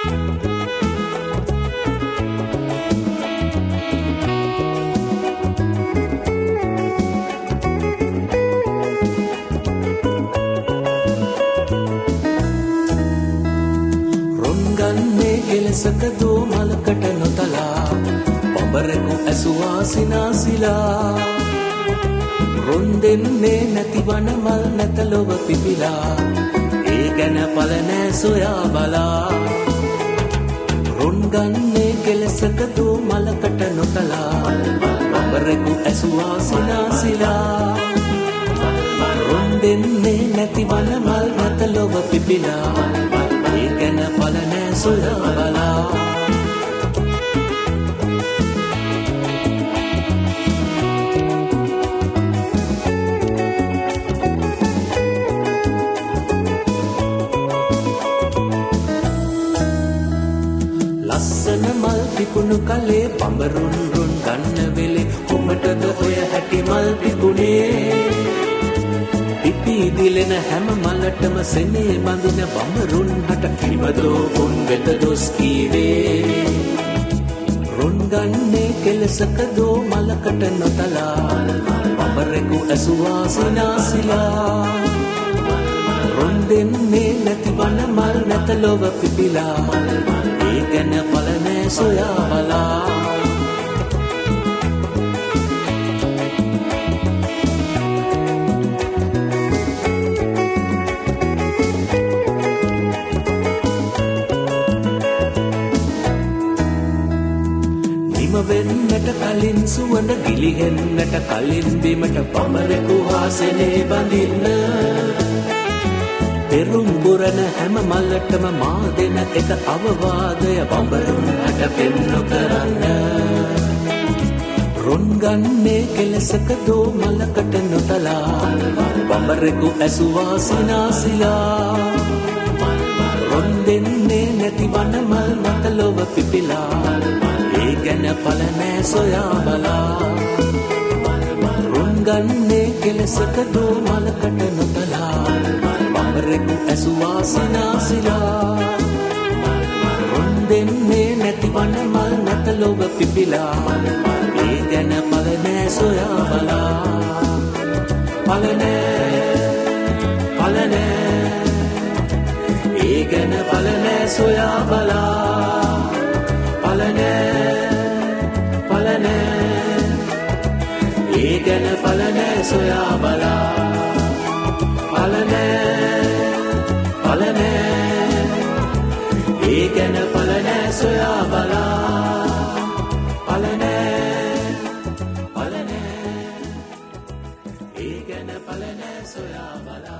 සකදෝ මලකට නොතලා පඹරෙකු ඇසුවා සිනාසිලා රොන් දෙන්නේ නැතිවන මල් නැත ලොව පිපිලා ඒ ගැන පල නෑ සොයා බලා රොන් ගන්නේ කෙලසකදෝ මලකට නොතලා පඹරෙකු ඇසුවා සිනාසිලා රොන් දෙන්නේ නැතිවන මල් නැත ලොව පිපිලා ඒ ගැන පල නෑ සොයා බලා ලස්සන මල් පිපුණු කලේ පඹරුන් රුන් ගන්න වෙලේ කොමටද ඔය හැටි මල් පිපුණේ පිපි දිලෙන හැම මලටම සෙනේ බඳින බඹරුන් හට කිවදෝ උන් වෙත දොස් කීවේ රුන් ගන්නේ කෙලසකදෝ මලකට නොතලා පඹරෙකු ඇසුවා සිනාසිලා රුන් දෙන්නේ නැතිවන මල් නැත ලොව පිපිලා ඒ ගැන පල නෑ සොයා බලා වෙන්නට කලින් සුවඳ ගිලිහෙන්නට කලින් බිමට පඹරෙකු ආසනේ බඳින්න පෙරුම් පුරන හැම මල්ලටම මා දෙන එක අවවාදය පඹරුන් හට පෙන්නු කරන්න රොන් ගන්නේ කෙලසකදෝ මලකට නොතලා පඹරෙකු ඇසුවා සිනාසිලා රොන් දෙන්නේ නැතිවන මල් මත ලොව පිපිලා ඒ ගැන පල නෑ සොයා බලා රුන් ගන්නේ කෙලසකදෝ මලකට නොතලා පඹරෙකු ඇසුවා සිනාසිලා රුන් දෙන්නේ නැතිවන මල් නැත ලොව පිපිලා ඒ ගැන පල නෑ සොයා බලා පල නෑ ඒ ගැන පල නෑ සොයා බලා පල නෑ ඒ ගැන පල නෑ සොයා බලා පල නෑ ඒ ගැන පල නෑ සොයා බලා පල නෑ ඒ ගැන පල නෑ සොයා බලා